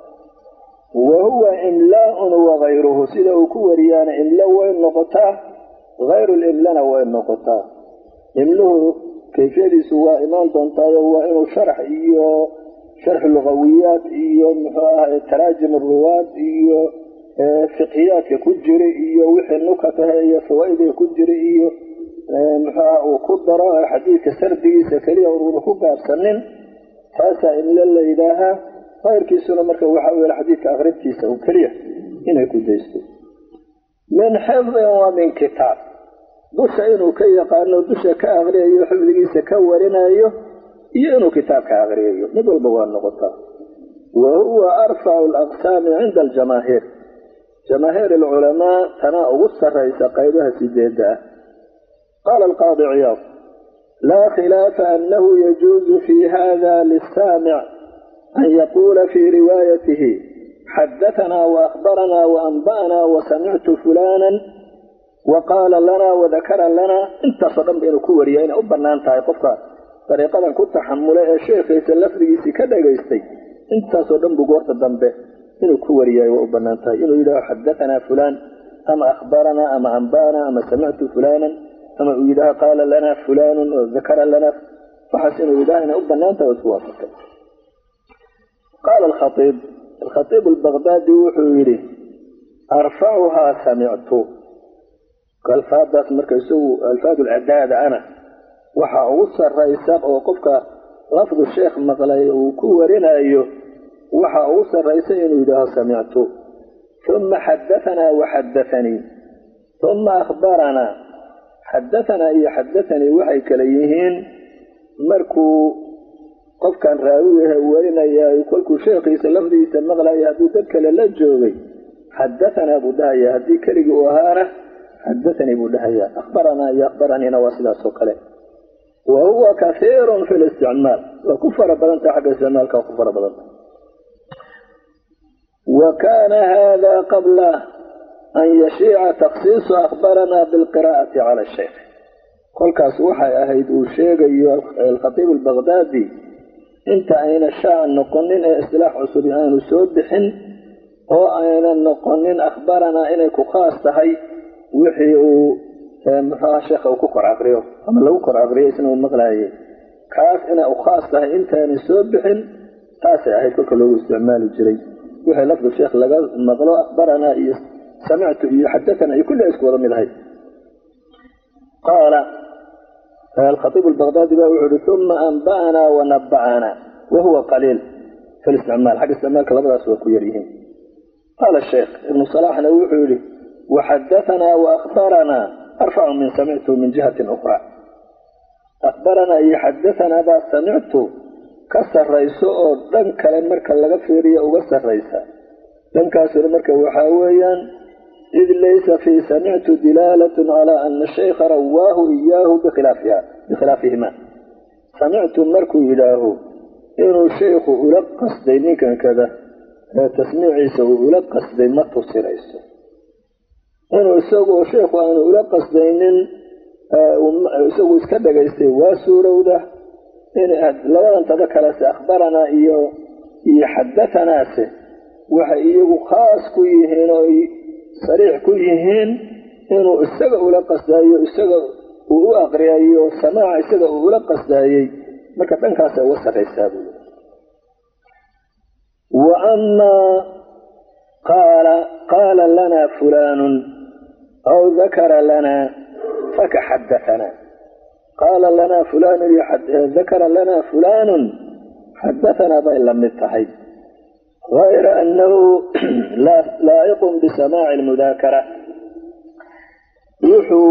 S1: wa huwa imlaa'un wagayruhu, sida uu ku wariyaana imlo way noqotaa, hayrulimlana way noqotaa. imluhu kayfiyadiisu waa imaan doontaayo waa inuu sharax iyo sharxu lugawiyaat iyo muxuu ahay taraajim ruwaad iyo fiqhiyaadka ku jira iyo wixii nukataha iyo fawaa'idiga ku jira iyo muxuuaha uu ku daro xadiidka sardigiisa keliya uuna ku gaabsanin, taasaa imlo la yidhaahaa. kayrkiisuna marka waxaa weeye xadiidka akrintiisa uu keliya inay ku daysto. min xifdin wa min kitaab, dusha inuu ka yaqaano dusha ka aqriyayo xifdigiisa ka warinayo iyo inuu kitaabka aqriyayo mid walba waa noqotaa. wa huwa arfacu alaqsaami cinda aljamaahiir, jamaahiir alculamaa tanaa ugu sarraysa qaybaha sideedda ah. qaala alqaadi ciyaad laa khilaafa annahu yajuuzu fii hada lisaamic an yaquula fii riwaayatihi xadatanaa waakbaranaa waanba'naa wasamictu fulaanan waqaala lanaa wadakara lanaa, intaasoo dhan ba inuu ku wariya inay u bannaan tahay qofka dariiqadan ku taxamulay ee sheekhiisa lafdigiisii ka dhagaystay. intaasoo dhan buu goorta dambe inuu ku wariyaay waa u bannaan tahay, inuu yidhaaho xadatanaa fulaan ama akhbaranaa ama anba'naa ama samictu fulaanan ama uu yidhaaho qaala lanaa fulaanun oo dakara lanaa, waxaas inuu yidhaho inay u bannaan tahay oo isku waafaqay. qaala alkhaiib alkhaiib albaqdaadi wuxuu yidhi arfacuhaa samictu, alfaadaas marka isagu alfaad alcadaada ana waxaa ugu sarraysa oo qofka lafdu sheekh maqlay uu ku warinayo waxaa ugu sarraysa inuu yidhaaho samictu, uma xadatanaa waxadatanii, uma akhbaranaa. xadatanaa iyo xadathanii waxay kala yihiin markuu qofkan raawigahe warinayaayo kolkuu sheekhiisa lafdigiisa maqlaya hadduu dad kale la joogay xadatanaa buu dhahayaa, haddii keligii uu ahaana xadathanii buu dhahayaa. akhbaranaa iyo akhbaraniina waa sidaas oo kale. wa huwa kaiirun fi listicmaal, waa ku fara badantah xagga isticmaalka waa ku fara badantah. wa kaana hada qabla an yashiica takhsiisu akhbaranaa bilqiraa'ati cala asheekh, kolkaas waxay ahayd uu sheegayo alkhatiib albaqdaadi inta ayna shaac noqonin ee istilaax cusub aanu soo bixin oo aynan noqonin akhbaranaa inay ku khaas tahay wixii uu muxuuha sheekha uu ku kor aqriyo ama lagu kor aqriyo isna uu maqlaayay, kaas inay u khaas tahay intaanay soo bixin taasay ahayd kolka loogu isticmaali jiray. wixii lafdu sheekh laga maqlo akhbaranaa iyo samictu iyo xadatanaa iyo kulli isku wada mid ahayd. qaala alkhatiib albaqdaadi baa wuxuu yihi uma anba'anaa wanaba'anaa wahuwa qaliil fi listicmaal, xagga isticmaalka labadaas waa ku yaryihiin. qaala sheekh ibnu salaaxna wuxuu yihi waxadatanaa waakbaranaa arfacu min samictu min jihatin ukhraa, akhbaranaa iyo xadatanaa baa samictu ka sarrayso oo dhan kale marka laga fiiriyo uga sarraysa. dhankaasuna marka waxaa weeyaan id laysa fii samictu dilaalatun calaa ana shaykha rawaahu iyaahu bikhilaafiha bikhilaafihima. samictu markuu yidhaaho inuu shaykhu ula qasday ninkan kada ee tasmiiciisa uu ula qasday ma tusinayso. inuu isagu sheekhu aanu ula qasdaynin isagu iska dhagaystay waa suurowda. in labadan tada kalese akhbaranaa iyo iyo xadatanaase waxay iyagu khaas ku yihiin oo ay sariix ku yihiin inuu isaga ula qasdaayo isaga uu u aqriyayo samaaca isaga uu ula qasdaayey marka dhankaas ay wasaraysaa buu wa amma qaala qaala lana fulanun aw dhakara lana faka haddathana qaala lana fulanun dhakara lana fulanun haddathana bay lamid tahay غير أنه لا لائق بسماع المذاكرة يحو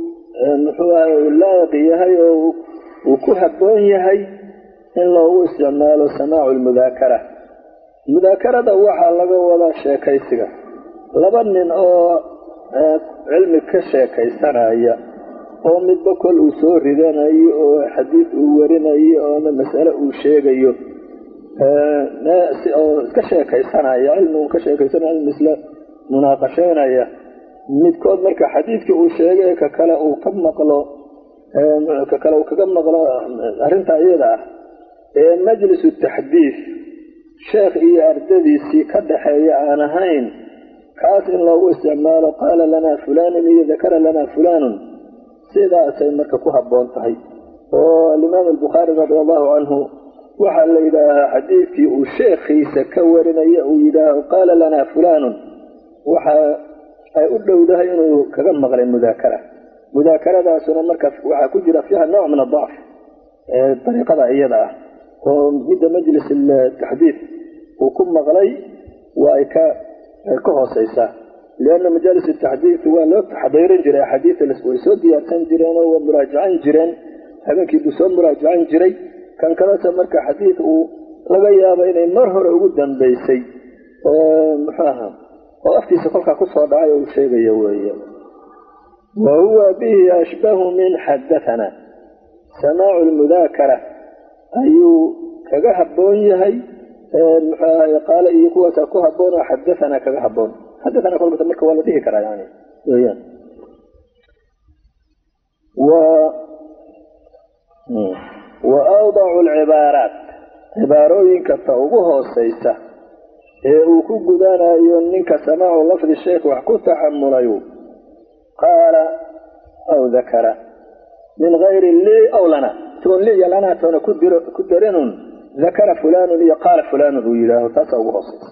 S1: لائق يهي وكهبون يهي إلا هو استعمال سماع المذاكرة المذاكرة وحا لغا ولا شيكيسيغا لبنن أو علم كشيكيسانا هي أو مدبكل أسور رداناي أو حديث أوريناي أو مسألة أشيغيو كشيكيسانا علم كشيكيسانا علم مثل مناقشينايا midkood marka xadiidkii uu sheegay ka kale uu ka maqlo ka kale uu kaga maqlo arinta iyada ah ee majlis taxdiis sheekh iyo ardadiisii ka dhaxeeya aan ahayn kaas in loogu isticmaalo qaala lana fulan iyo dhakara lana fulan sidaas ay marka ku haboon tahay oo imaam al-Bukhari radiyallahu anhu waxa la yiraahdaa xadiidkii uu sheekhiisa ka warinaya uu yiraahdo qaala lana fulan waxa ay u dhowdahay inuu kaga maqlay mudaakara mudaakaradaasuna marka waxa ku jira fiiha nooc min ad-da'f ee tariiqada iyada ah oo midda majlis al-tahdith uu ku maqlay waa ka ka hooseysa لأن مجالس التحديث هو لو تحضيرين جري حديث الاسود ياتن جيران او مراجعين جيران habeenkii busoo muraajacin jiray kan kala samarka xadiis uu laga yaabo inay mar hore ugu dambeysay oo maxaa oo afkiisa kolka ku soo dhacay oo sheegayo weeyo wa huwa bihi ashbahu min hadathana sama'u al-mudhakara ayu kaga haboon yahay maxaa qala iyo kuwa ku haboon hadathana kaga haboon hadathana kolka marka wala dhihi karaa yani weeyaan wa وأوضع العبارات عبارين كتوبه السيسة وكبدانا ينك سماع لفظ الشيخ وحكو تحمله قال أو ذكر من غير لي أو لنا تقول لي لنا تقول كدرين ذكر فلان لي قال فلان ذو تسوه السيسة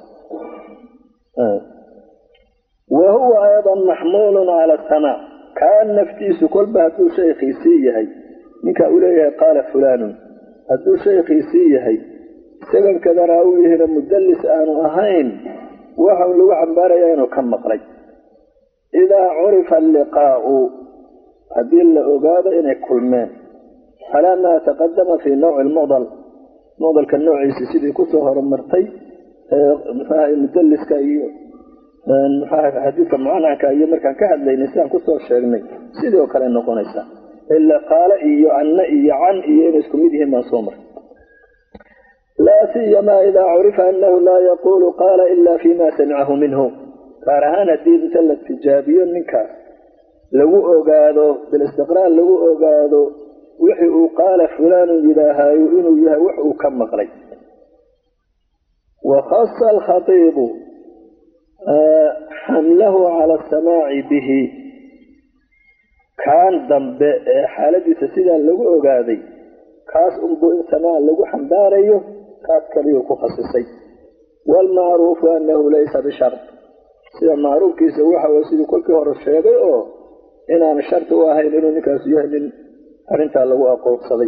S1: وهو أيضا محمول على السماع كان نفتيس كل بهدو شيخي سيهي ninka uu leeyahay qaala fulan haduu sheekhi siyahay saban kada raawihina mudallis aanu ahayn waxa lagu xambaarayaa inuu ka maqlay ida urifa al-liqa'u hadii la ogaado inay kulmeen halama taqaddama fi nooc al-mudal mudal kan noociisa sidii ku soo horumartay maxaa mudalliska iyo maxaa hadithka macnaha iyo markaan ka hadlaynay sidaan ku soo sheegnay sidoo kale noqonaysa إلا قال إيو عن إيو عن إيو إنسكم مدهم منصومر لا سيما إذا عرف أنه لا يقول قال إلا فيما سمعه منه فارهان الدين تلت تجابيون منك لو أقاده بالاستقرار لو أقاده وحي قال فلان إلها يؤين بها وحي كم مقري وخص الخطيب حمله على السماع به كان ضمب حالتي تسيدا لو اوغادي كاس انبو انسان لو حمداريو كاس كليو كخصصي والمعروف انه ليس بشرط سيده معروف كيس waxa uu sidii kulkii hore sheegay oo inaan shart u ahayn inuu ninkaas yahay arinta lagu aqoonsaday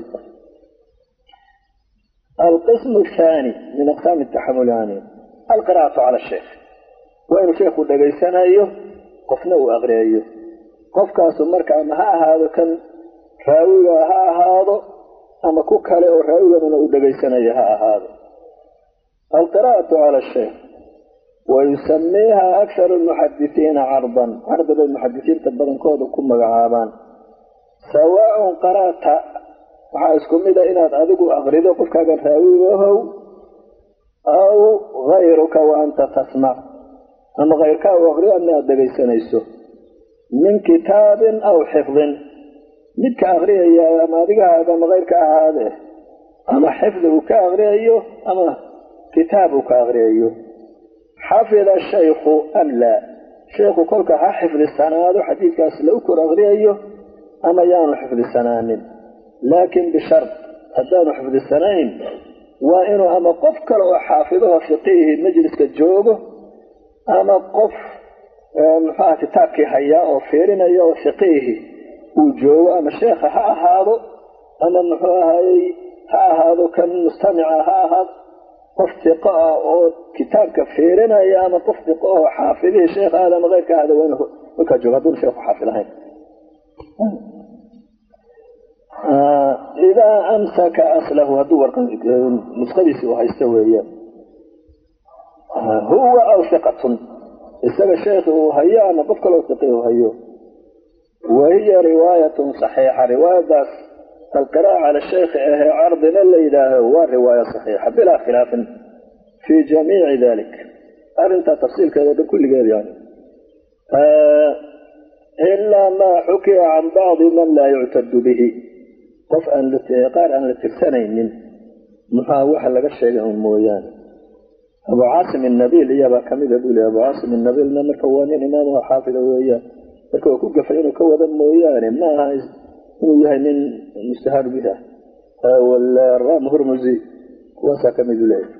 S1: القسم الثاني من اقسام التحمل يعني القراءة على الشيخ وين شيخ دغيسanayo qofna uu aqriyo qofkaas marka ama ha ahaado kan raawiga ha ahaado ama ku kale oo raawiga uu dhageysanayo ha ahaado القراءة على الشيخ ويسميها أكثر المحدثين عرضا عرض المحدثين تبدن كودو كم مغعابان سواء قرأت وحاسكم إذا إناد أذقوا أغريدو قفكا راويه أو غيرك وأنت تسمع أما غيرك وأغري أن أدغيسانيسو من كتاب أو حفظ مدك أغريه يا أما ذيك هذا ما غيرك هذا أما حفظه كأغريه أما كتابه كأغريه حفظ الشيخ أم لا شيخ كلك حفظ السناد حديث كاس لو كر أغريه أما يانو حفظ السنان لكن بشرط haddaanu xifdisanayn waa inuu ama qof kale oo xaafidaho fiqihi majliska joogo ama qof muxuaha kitaabkii hayaa oo fiirinaya oo fiqihi uu joogo ama sheekha ha ahaado ama muxuu ahayey ha ahaado kan mustamica ha ahaado qof fiqo ah oo kitaabka fiirinaya ama qof fiqo oo xaafidihii sheekh aada ama keyrka aada waa inuu markaa joogo hadduuna sheekhu xaafid ahayn. idaa amsaka aslahu hadduu warqa nusqadiisii u haysto weeyaan huwa aw hiqatun isaga sheekhi uu hayo ama qof kaloo fiqi uu hayo wahiya riwaayatun saxiixa riwaayadaas alqiraa'a cala shaykhi ahee cardina la yidhaaho waa riwaaya saxiixa bilaa khilaafin fii jamiici dalik arrintaa tafsiilkeeda dhan kulligeed yani ilaa maa xukiya can bacdi man laa yuctadu bihi qof aan qaar aan la tirsanaynin muxaa waxa laga sheegay un mooyaane abu caasim innabiil iyabaa kamida buu leey abu caasim innabiilna marka waa nin imaam xaafida weeyaan marka waa ku gafay inuu ka wada mooyaane ma aha inuu yahay nin mustahaar bih ah walaram hurmuzi kuwaasaa kamidu leeyahay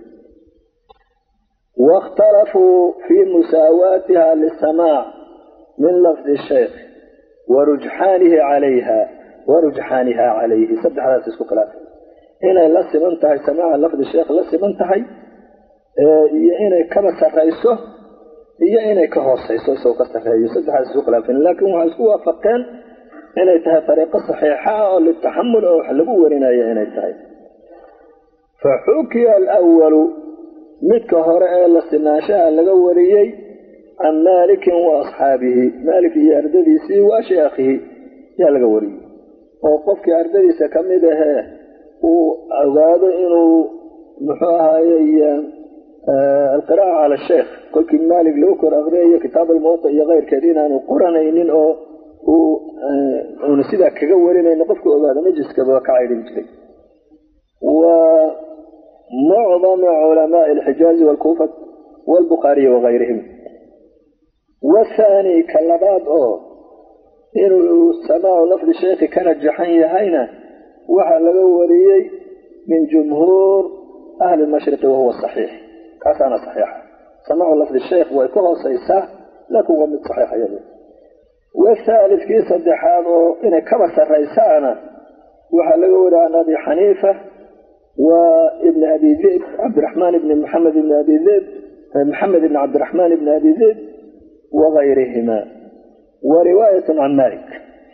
S1: waاkhtalafuu fii musaawaatiha lisamaac min lafdi shaykh warujxaanihi calayha warujxaaniha calayhi saddexdaas isku khilaafay inay la siman tahay samaaca lafdi sheekh la siman tahay iyo inay kaba sarrayso iyo inay ka hoosayso isagoo ka sarreeyo saddexdaas isku khilaafeen laakiin waxay isku waafaqeen inay tahay dariiqo saxiixa ah oo litaxamul oo wax lagu warinayo inay tahay fa xukiya alawalu midka hore ee la sinaanshaha laga wariyey can maalikin wa asxaabihi maalik iyo ardadiisii wa sheekhihi yaa laga wariyey oo qofkii ardadiisa ka mid ahee uu ogaado inuu muxuu ahaaye alqiraa'a cala sheekh kolkii maalik lagu kor aqriyayo kitaab almuwatta iyo keyrkeed inaanu qoranaynin oo uuna sidaa kaga warinayno qofku ogaado majliskaba waa ka caydhin jiray wa mucdami culamaai alxijaazi waalkuufa waalbukhaariyi wagayrihim wathaani ka labaad oo inuu samaacu lafdi sheekhi ka rajaxan yahayna waxaa laga wariyey min jumhuur ahli lmashriqi wahuwa saxiix kaasaana saxiixa samaacu lafdi sheekh way ka hoosaysaa laakiin waa mid saxiixa iyadu والثالث كي صدحان إن كما سريسانا وحلقوا إلى عن أبي حنيفة وابن أبي ذئب عبد الرحمن بن محمد بن أبي ذئب محمد بن عبد الرحمن بن أبي ذئب وغيرهما ورواية عن مالك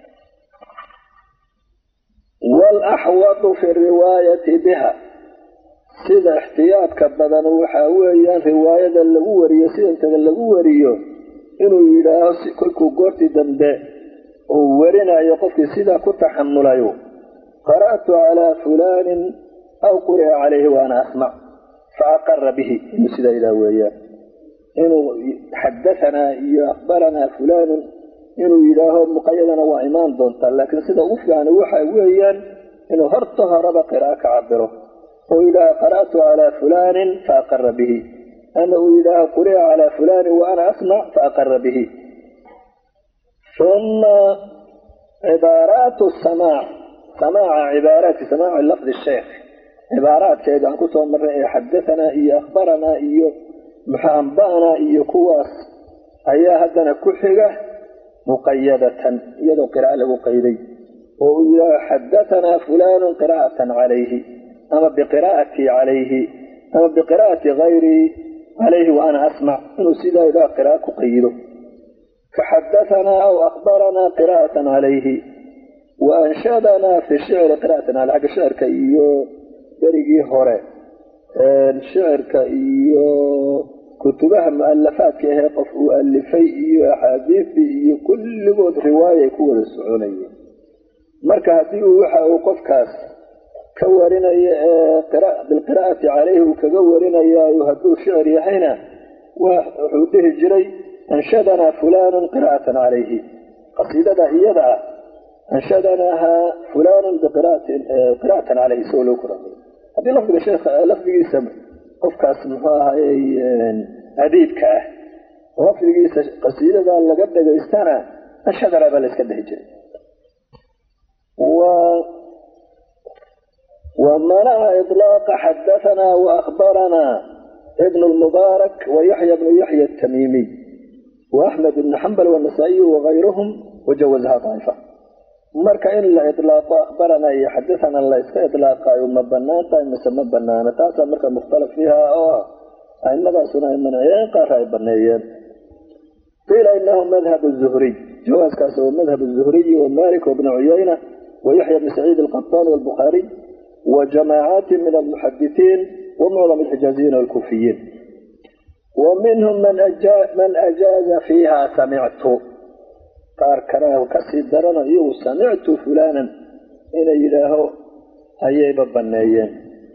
S1: والأحوط في الرواية بها سيدا احتياط كبدا وحاويا رواية اللغورية سيدا اللغورية inuu yidhaaho si kolkuu goortii dambe uu warinayo qofkii sidaa ku taxamulayo qara'tu calaa fulaanin aw quri'a calayhi wa ana asmac fa aqara bihi inuu sidaa idaa weeyaan inuu xadahanaa iyo akhbaranaa fulaanin inuu yidhaaho muqayadana waa imaan doontaa laakiin sida ugu fiicani waxa weeyaan inuu horta horeba qira'a ka cabiro oo yidhaaho qara'tu calaa fulaanin fa aqara bihi أنه إذا قرئ على فلان وأنا أسمع فأقر به ثم عبارات السماع سماع عبارات سماع اللفظ الشيخ عبارات كيد عن كتب مرة حدثنا إيه أخبرنا إيه محامبانا إيه كواس أيها هدنا كحجة مقيدة يدو قراءة له قيدي وإذا حدثنا فلان قراءة عليه أما بقراءتي عليه أما بقراءة غيري عليه وأنا أسمع إنه سيدا إذا قراءة قيده فحدثنا أو أخبرنا قراءة عليه وأنشدنا في الشعر قراءة على حق الشعر كإيو بريقي هوري الشعر كإيو كتبها مؤلفات كيها قفوا ألفي إيو أحاديثي إيو كل بود رواية يكون السعونية مركا هديه وحا وقف كاس كورنا بالقراءة عليه وكورنا يهدو شعر يحينا وحوده الجري أنشدنا فلان قراءة عليه قصيدة هي دعا أنشدناها فلان بقراءة قراءة عليه سولو كرامي هذه لفظ الشيخ لفظ يسمى قفك اسمها أديب كاه لفظ قصيدة لقد استنى أنشدنا بالإسكده الجري و ومنع إطلاق حدثنا وأخبرنا ابن المبارك ويحيى بن يحيى التميمي وأحمد بن حنبل والنسائي وغيرهم وجوزها طائفة. مركا إن لا إطلاق أخبرنا يحدثنا الله إسكا إطلاقا يوم بناتا يمسمى بنانا تاسا مركا مختلف فيها آه أين ماذا سنة من عيان قارها بنيان. قيل إنه مذهب الزهري جواز كاسو مذهب الزهري ومالك وابن عيينة ويحيى بن سعيد القطان والبخاري وجماعات من المحدثين ومعظم الحجازيين والكوفيين. ومنهم من أجاز, من أجاز فيها سمعت قار كراه كسي درنا يو سمعت فلانا إلى إله أيب بنيين.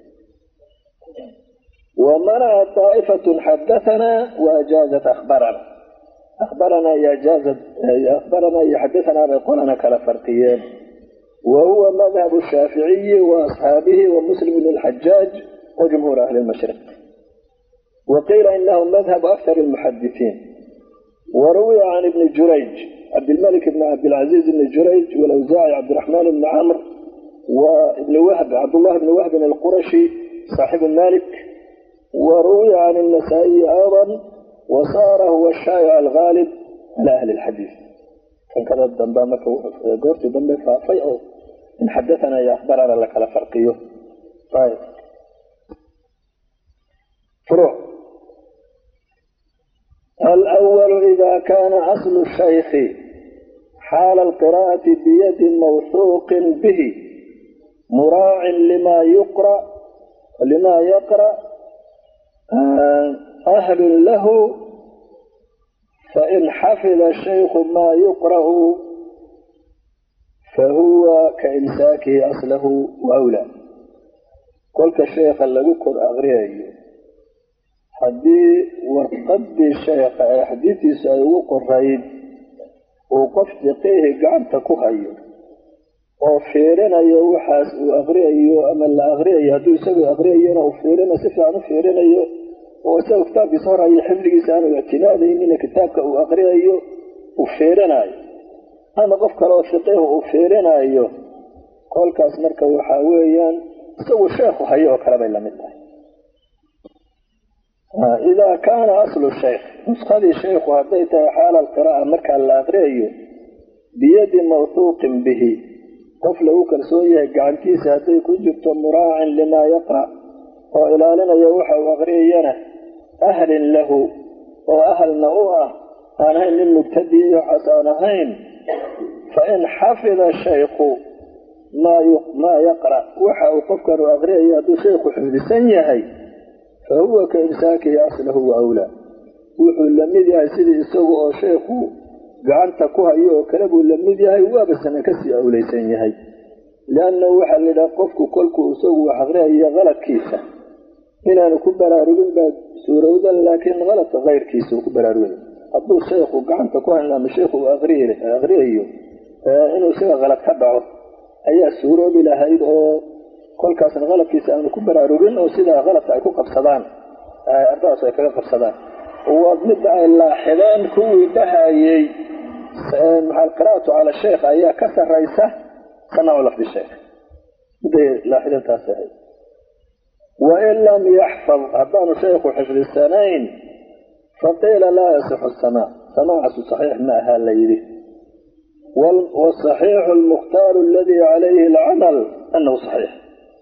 S1: ومنع طائفة حدثنا وأجازت أخبرنا أخبرنا يجازت أخبرنا يحدثنا بقولنا كالفرقيين وهو مذهب الشافعي وأصحابه ومسلم بن الحجاج وجمهور أهل المشرق. وقيل إنه مذهب أكثر المحدثين. وروي عن ابن جريج عبد الملك بن عبد العزيز بن جريج والأوزاعي عبد الرحمن بن عمرو وابن وهب عبد الله بن وهب القرشي صاحب مالك. وروي عن النسائي أيضا وصار هو الشائع الغالب على أهل الحديث. كان كذا الدنبامة قرت دنبا فافيئه إن حدثنا يا أخبرنا لك على فرقيه. طيب فروع. الأول إذا كان أصل الشيخ حال القراءة بيد موثوق به مراع لما يقرأ لما يقرأ أهل له فإن حفظ الشيخ ما يقرأ فهو كإمساكه أصله وأولى. قلت الشيخ اللي يقرأ أغريه حدي ورقد الشيخ حديثي سيوق الرئيد وقفت قيه قعنت كهيو وفيرنا يوحاس وأغريه أما اللي أغريه هدو يسوي أغريه وفيرنا سفع نفيرنا يو وسوي كتاب يصار يحفل لسانه الاعتناد إننا كتابك وأغريه وفيرنا أنا قفك لو فقيه وفيرنا يو قول كاس مركا وحاويا سوى الشيخ وحيوه كربا إلا منه. إذا كان أصل الشيخ نسخة الشيخ وهديت حال القراءة مركا الأغريه بيد موثوق به قفله كرسويه قعنتيس هدي كجبت مراع لما يقرأ وإلى لنا يوحى وأغرينا أهل له وأهل نوعه أنهين للمبتدئ حسانهين فإن حفظ الشيخ ما ما يقرأ وحى وقفك وأغريه هدو شيخ حفظ سنيهي فهو كإمساكه أصله وأولى وحو لمدها سيدي إسوه شيخه قعنت كهيو كلبه لمدها وابسنا كسي أولي سنيهي لأنه وحى لنا قفك كلكو إسوه وحغريه غلط كيسة هنا نكون براربين بعد سورة لكن غلط غير كيسة وكبراربين أدو الشيخ وقعنت كهن لما الشيخ وأغريه أغريه إنه سيغ غلط كبعه أي سورة بلا هيد كل كاس غلط كيسة أنه كون براربين أو سيدا غلط أيكون قبصدان أرداس أيكون قبصدان ومدعى اللاحظان كوي بهايي محال قراءته على الشيخ أيها كسر رئيسه سمعوا لفظ الشيخ دي لاحظان تاسعي. وإن لم يحفظ أبان الشيخ حفظ السنين فقيل لا يصح السماع سماع صحيح ما هالليلي. والصحيح المختار الذي عليه العمل أنه صحيح.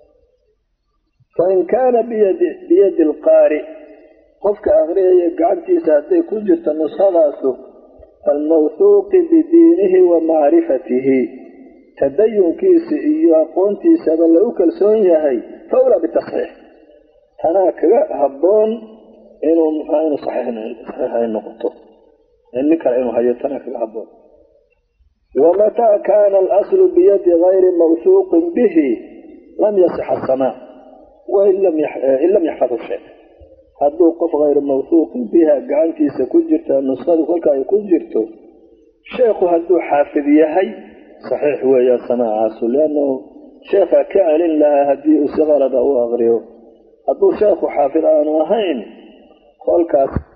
S1: فإن كان بيد, بيد القارئ قفك أغريه قعنتي ساتي كجرت نصلاته الموثوق بدينه ومعرفته تدين كيس إياقونتي سبلوك السونيهي فأولى بالتصحيح هناك هبون إنه محاين صحيح النقطة إنك إنه هيتنا في الهبون. ومتى كان الأصل بيد غير موثوق به لم يصح السماع وإن لم إن لم يحفظ الشيء هدو قف غير موثوق بها قعنتي سكجرت النصاد كلها يكجرته الشيخ هدو حافظ يهي صحيح ويا سماع لأنه شيخ كعل لها هدي صغر أو أغريه هدو شيخ حافظ آن وهين كلها